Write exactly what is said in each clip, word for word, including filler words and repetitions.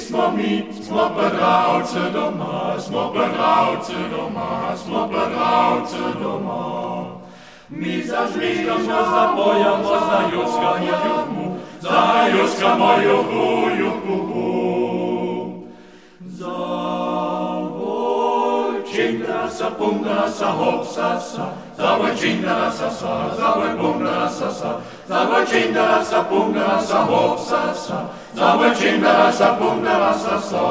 smo mi, smo padravce doma, smo padravce doma, smo padravce doma. Mi zazviždamo, zabojamo, zajuckamo juhu, zajuckamo juhu, juhu. Zavojčindarasa, pundarasa, hopsasa, zavojčindarasa, sa, zavojpundarasa, sa, zavojčindarasa, pundarasa, hopsasa, zavojčindarasa, pundarasa, sa,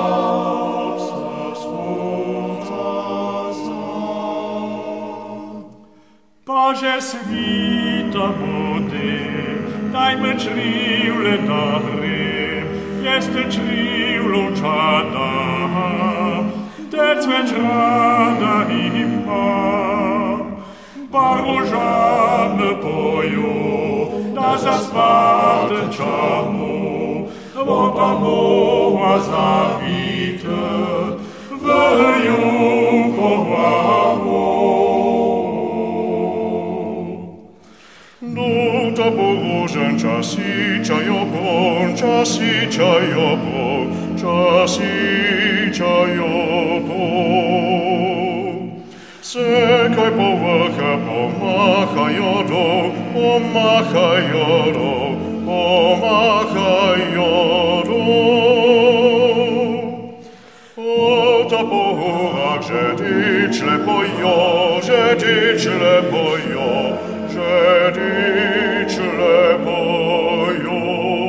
Paže svita bude, dajme črivle da hre, jeste črivlo čada, tec več rada ima. Pa ružane poju, da zaspate čamu, voda mova zavite, v juhovavu. Ta božen časi čajobon, časi čajobon, časi čajobon. Sekaj povrha pomahajo do, pomahajo do, pomahajo do. O ta pohorak, že dič lepojo, že dič lepojo, že dič lepojo.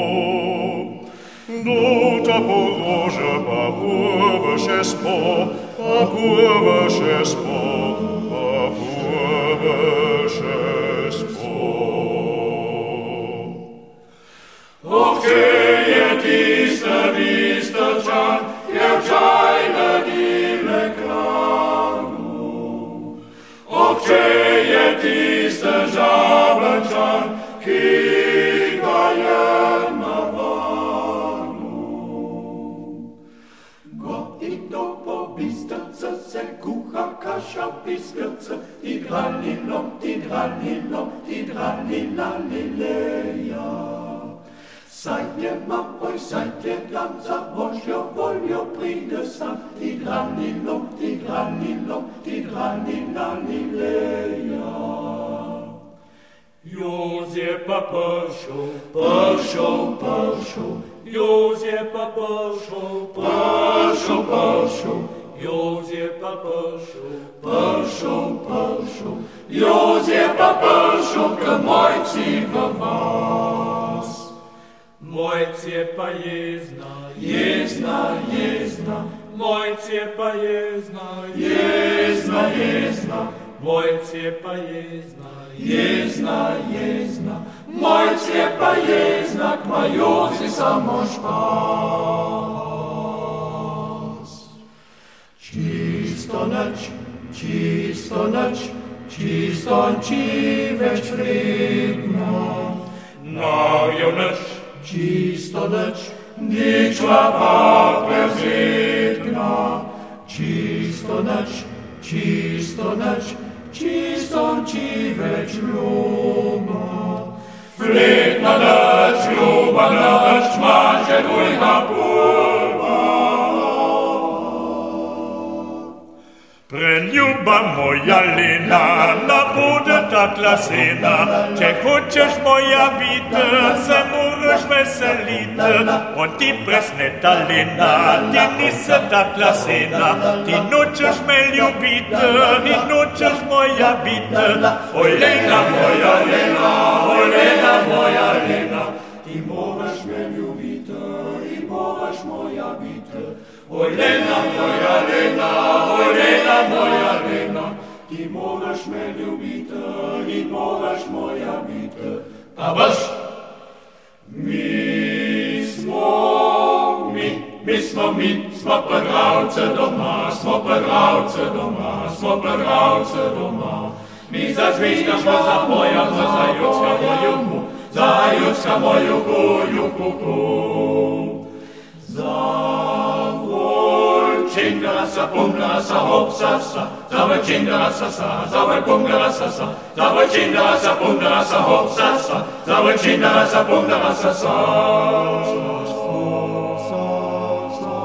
Do ta porože pa purve še spo, pa purve še spo, pa purve še spo. Och, kje je tiste vistelčan, jevčajne divne kralu. Och, kje je tiste žablenčan, ki ga je na valu. Go i do po bistelce se kuha kaša piskelce, ti dralilom, ti dralilom, ti dralilalileja. Sajtje mapoj, sajtje dam, za Božjo voljo pride sam, ti dralilom, ti dralilom, ti dralilalileja. Józjepa pršel, pršel, pršel, Józjepa pršel, pršel, pršel, Józjepa pršel, pršel, pršel, Józjepa pršel k mojci v vas. Mojcie pa jezna, jezna, jezna, mojcie pa jezna, jezna, jezna, mojcie pa jezna, jezna, jezna, mojcie pa jezna, k majozi samo špas. Čisto noč, čisto noč, čisto či več vredna, nagjev noč, čisto noč, ničla pa prezitna. Čisto noč, čisto noč, čisto či več ljuba. Fletna noč, ljuba noč, maže dvojna pulva. Preljuba moja Lena, na bude takla sena, če hočeš moja biti, se moraš veseliti. On ti presneta Lena, ti nisi takla sena, ti nočeš me ljubiti, ti nočeš moja biti. Oj Lena moja Lena, oj Lena moja Lena, ti moraš me ljubiti, ti moraš moja biti. Oj Lena moja Lena, oj Lena moja Lena, ti moraš me ljubiti, ti moraš moja biti. Pa baš, mi smo, mi, mi smo mi, smo padravce doma, smo padravce doma, smo padravce doma. Mi zazviždamo, zabojamo, zajuckamo juhu, zajuckamo juhu, juhu. Zavojčindarasa, pundarasa, hopsasa, zavojčindarasa, sa, zavojpundarasa, sa, zavojčindarasa, pundarasa, hopsasa, zavojčindarasa, pundarasa, sa.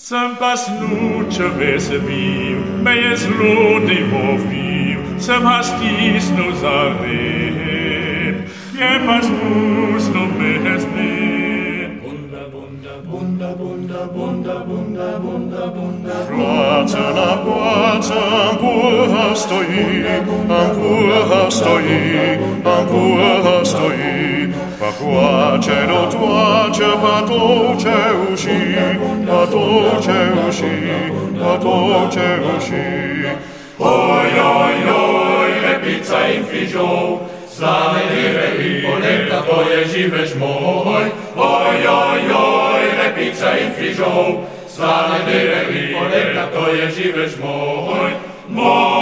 Sem pas nu ce vesebiu, meies ludi voviu, sem hastis nu zarem, je pas mus nu mehes bin. Bunda, bunda, bunda, bunda, bunda, bunda, bunda, bunda. Płace na płace, ampuła stoi, ampuła stoi, ampuła stoi. Płacze do tłacze, patocze usi, patocze usi, patocze usi. Oj, oj, oj, lepica im fiżą, znane dyre i polenta, to je żyweś moj. Oj, oj, oj, lepica im fiżą, znane dyre i polenta, to je żyweś moj. Moj.